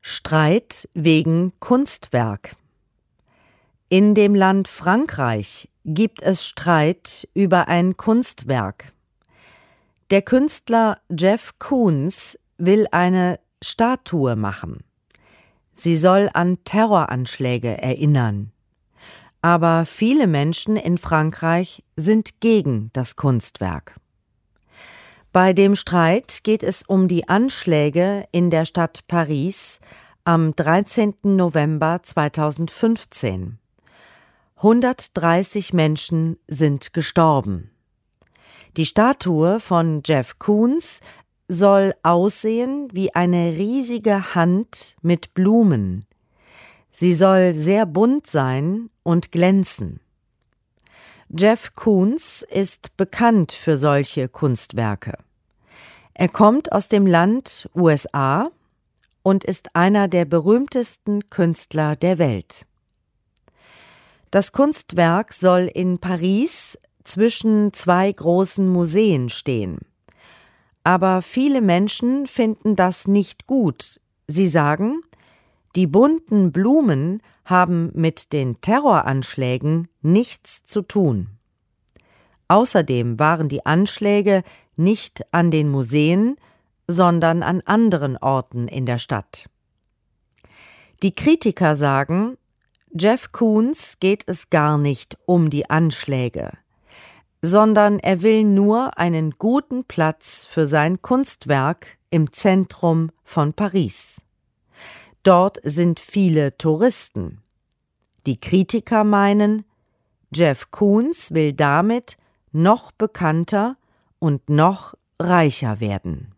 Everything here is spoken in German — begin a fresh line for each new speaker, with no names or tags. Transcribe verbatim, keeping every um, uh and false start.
Streit wegen Kunstwerk. In dem Land Frankreich gibt es Streit über ein Kunstwerk. Der Künstler Jeff Koons will eine Statue machen. Sie soll an Terroranschläge erinnern. Aber viele Menschen in Frankreich sind gegen das Kunstwerk. Bei dem Streit geht es um die Anschläge in der Stadt Paris am dreizehnten November zweitausendfünfzehn. hundertdreißig Menschen sind gestorben. Die Statue von Jeff Koons soll aussehen wie eine riesige Hand mit Blumen. Sie soll sehr bunt sein und glänzen. Jeff Koons ist bekannt für solche Kunstwerke. Er kommt aus dem Land U S A und ist einer der berühmtesten Künstler der Welt. Das Kunstwerk soll in Paris zwischen zwei großen Museen stehen. Aber viele Menschen finden das nicht gut. Sie sagen, die bunten Blumen haben mit den Terroranschlägen nichts zu tun. Außerdem waren die Anschläge nicht an den Museen, sondern an anderen Orten in der Stadt. Die Kritiker sagen, Jeff Koons geht es gar nicht um die Anschläge, sondern er will nur einen guten Platz für sein Kunstwerk im Zentrum von Paris. Dort sind viele Touristen. Die Kritiker meinen, Jeff Koons will damit noch bekannter und noch reicher werden.